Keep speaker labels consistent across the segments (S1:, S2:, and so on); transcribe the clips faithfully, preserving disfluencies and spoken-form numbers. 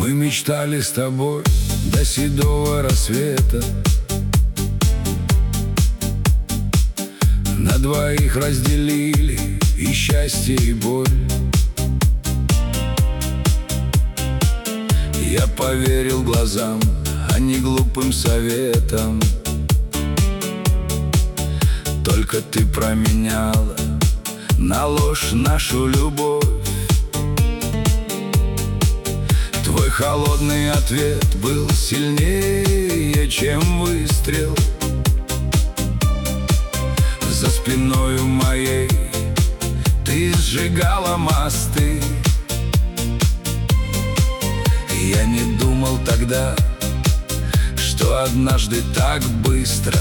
S1: Мы мечтали с тобой до седого рассвета, на двоих разделили и счастье, и боль. Я поверил глазам, а не глупым советам. Только ты променяла на ложь нашу любовь. Твой холодный ответ был сильнее, чем выстрел. За спиною моей ты сжигала мосты. Я не думал тогда, что однажды так быстро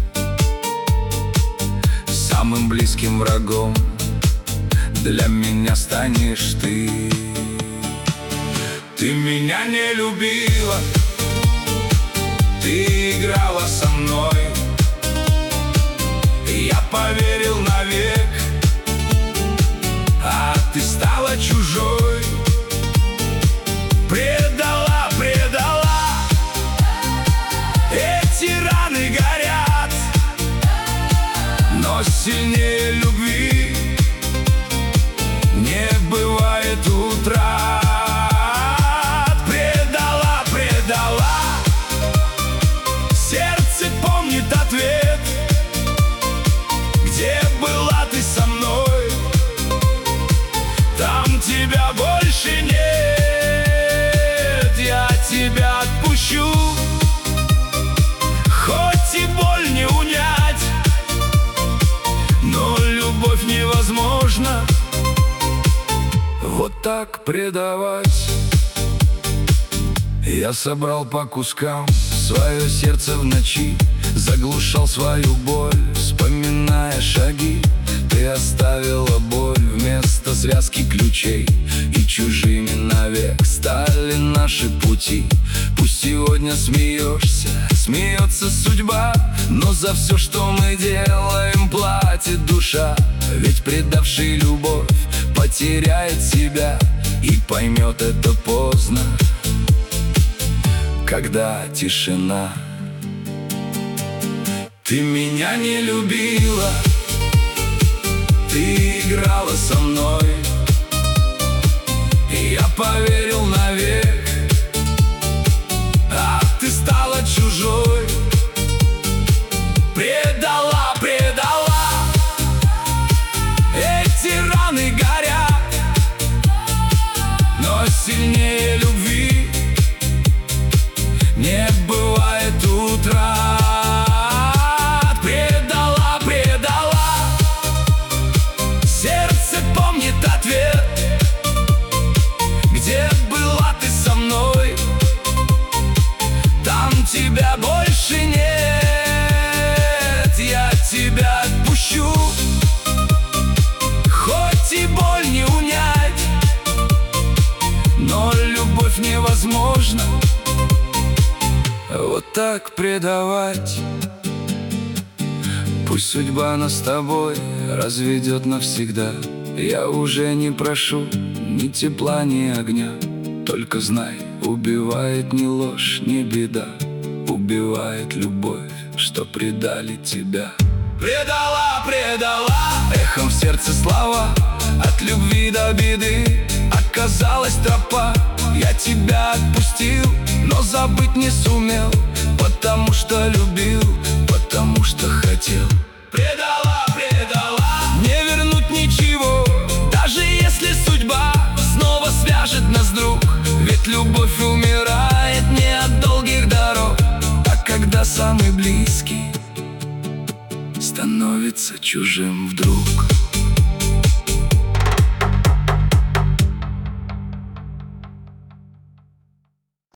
S1: самым близким врагом для меня станешь ты. Ты меня не любила, ты играла со мной. Я поверил навек, а ты стала чужой. Предала, предала, эти раны горят, но сильнее любви не бывает утрат. Предала, предала, сердце помнит ответ. Где была ты со мной, там тебя больше нет. Я тебя отпущу, хоть и боль не унять, но любовь невозможно вот так предавать. Я собрал по кускам свое сердце в ночи, заглушал свою боль, вспоминая шаги. Ты оставила боль вместо связки ключей, и чужими навек стали наши пути. Пусть сегодня смеешься, смеется судьба, но за все, что мы делаем, платит душа. Ведь предавший любовь потеряет себя и поймет это поздно, когда тишина. Ты меня не любила, ты играла со мной. Я поверил навек, а ты стала чужой. Предала, предала, эти раны горят, но сильнее любви не бывает утрат. Предала, предала, сердце помнит ответ. Где была ты со мной, там тебя больше нет. Я тебя отпущу, хоть и боль не унять, но любовь невозможно вот так предавать. Пусть судьба нас с тобой разведет навсегда. Я уже не прошу ни тепла, ни огня. Только знай, убивает не ложь, не беда, убивает любовь, что предали тебя. Предала, предала, эхом в сердце слова, от любви до беды оказалась тропа. Я тебя отпустил, но забыть не сумел, потому что любил, потому что хотел. Предала, предала, не вернуть ничего, даже если судьба снова свяжет нас, друг. Ведь любовь умирает не от долгих дорог, а когда самый близкий становится чужим вдруг.